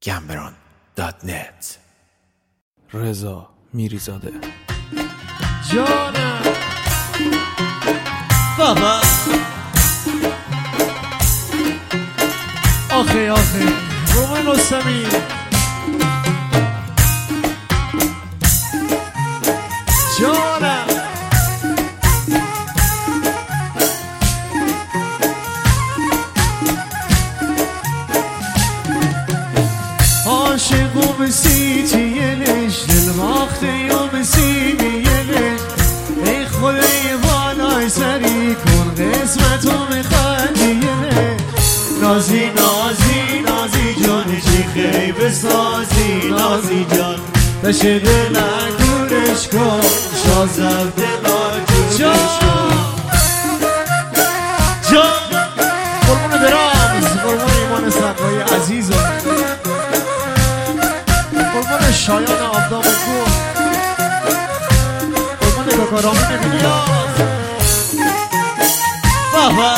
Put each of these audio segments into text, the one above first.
gambron.net. رضا میریزاده. جانم بابا آخه رومن رستمی جانم عاشقو بسیتیلش دل باخته و بسیمیلش ای خدای بالای سری کن قسمتو میخوادیلش نازی نازی نازی جان چی خیب سازی نازی جان بشه دل نگورش کن شازم دل آجورش کن جان قربون برامز قربون ایمان صدقای عزیزم قربون شایان آبدام گو قربون کاکارامون میلیاز بابا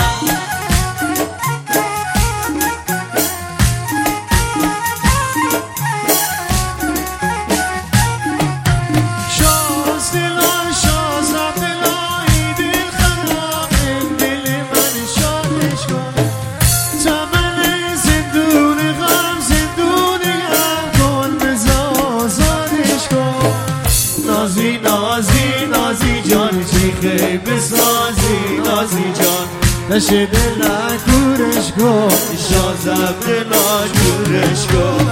نازی نازی نازی جان چی خیب سازی نازی جان نشه دل نگورش کن شازم دل نگورش کن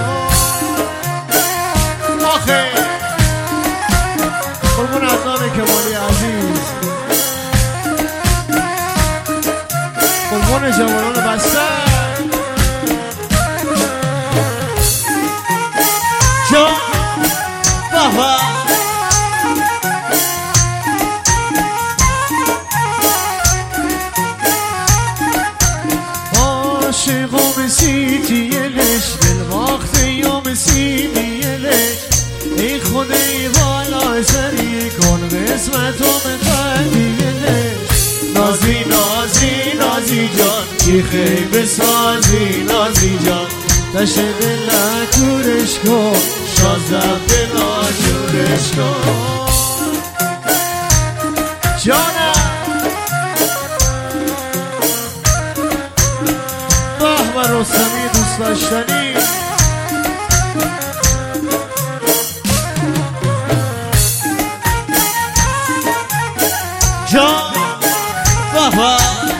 آخه قربون عدنان کمالی عزیز قربون جوانان بستر جان بابا عاشقو بسیتیلش دل باخته یا بسیمیلش ای خدای بالای سری کن قسمتو بخدیلش نازی نازی نازی جان کی خیب سازی نازی جان دشه دل نکورش کن شازم دل آجورش کن جانم و رستمی دوست داشتنی جان بابا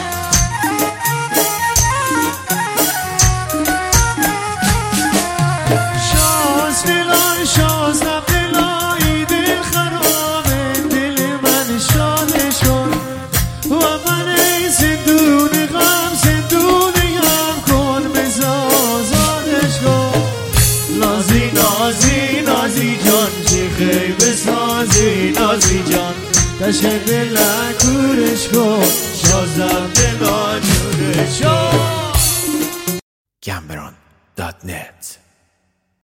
شاز دلان شاز نب دلایی دل خرابه دل من شادش کن و من ای زندون غم زندون نازی نازی نازی جان چی خیب سازی نازی جان دشه دل نکوره